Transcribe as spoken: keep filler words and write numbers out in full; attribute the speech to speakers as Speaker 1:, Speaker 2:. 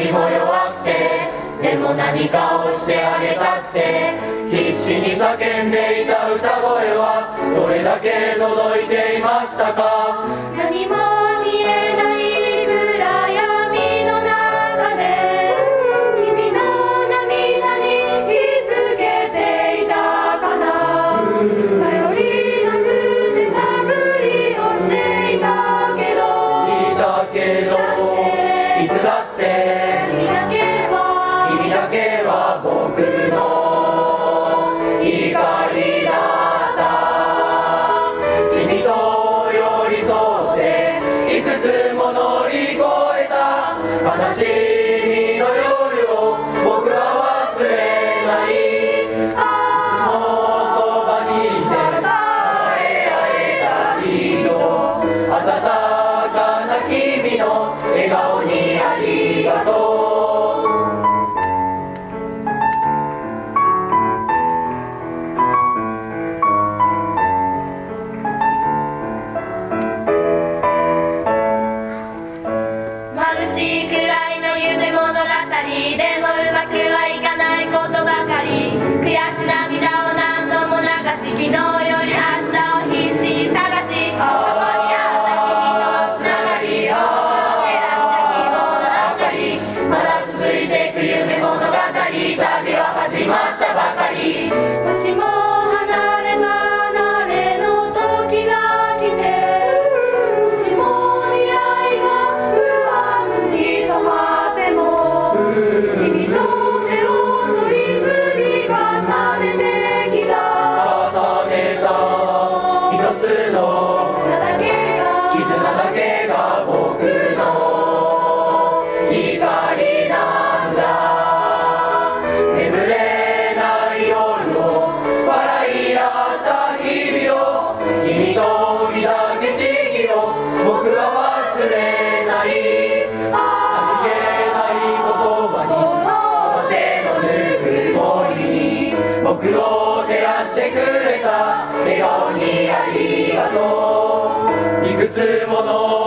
Speaker 1: ちも弱くて、でも何かをしてあげたくて必死に叫んでいた歌声はどれだけ届いていましたか。
Speaker 2: 何も見えない暗闇の中で君の涙に気づけていたかな。頼りなくて探りをしていたけど
Speaker 1: いたけどいつだって
Speaker 2: 君だけは
Speaker 1: 君だけは僕の怒りだった。君と寄り添っていくつも乗り越えた悲しみの夜を僕は忘れない。いつもそばにいて支え合えた日々と温かな君の笑顔にありがとう。
Speaker 2: 眩しいくらいの夢物語でもうまくはいかないことばかり。悔し涙を何度も流し、昨日より明日を必死に探し、そこにあった君とのつながり、僕を照らした希望の明かり。まだ続いてく夢物語、旅は始まったばかり。もしも離れ離れの時が来て、もしも未来が不安に染まっても、君と手を取り積み重ねてきた
Speaker 1: 重ねた一つの
Speaker 2: 絆だけが
Speaker 1: 絆だけが僕の光なんだ。眠れない夜を笑い合った日々を君と生み出す景色を僕は忘れない。さりげない言葉にその手のぬくもりに僕を照らしてくれた笑顔にありがとう。いくつもの